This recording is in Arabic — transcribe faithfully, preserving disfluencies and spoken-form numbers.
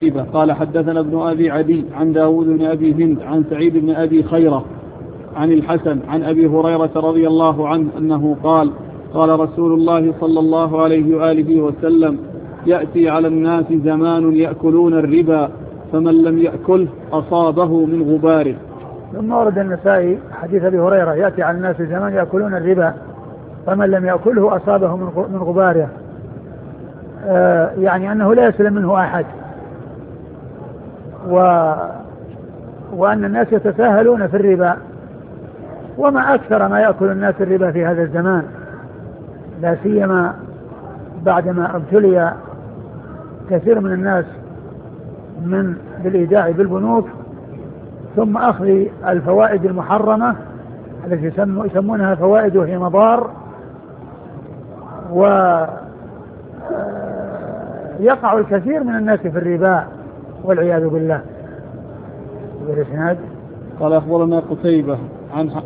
قال حدثنا ابن أبي عدي عن داود بن أبي هند عن سعيد بن أبي خيرة عن الحسن عن أبي هريرة رضي الله عنه أنه قال قال رسول الله صلى الله عليه وآله وسلم يأتي على الناس زمان يأكلون الربا فمن لم يأكله أصابه من غباره. ثم ورد النسائي حديث أبي هريرة يأتي على الناس زمان يأكلون الربا فمن لم يأكله أصابه من غباره، آه يعني أنه لا يسلم منه أحد، و... وأن الناس يتساهلون في الربا، وما أكثر ما يأكل الناس الربا في هذا الزمان، لا سيما بعدما ابتلي كثير من الناس من بالإيداع بالبنوك ثم أخذ الفوائد المحرمة التي يسمونها فوائد وهي مضار، ويقع الكثير من الناس في الربا والعياذ بالله. قال أخبرنا قتيبة عن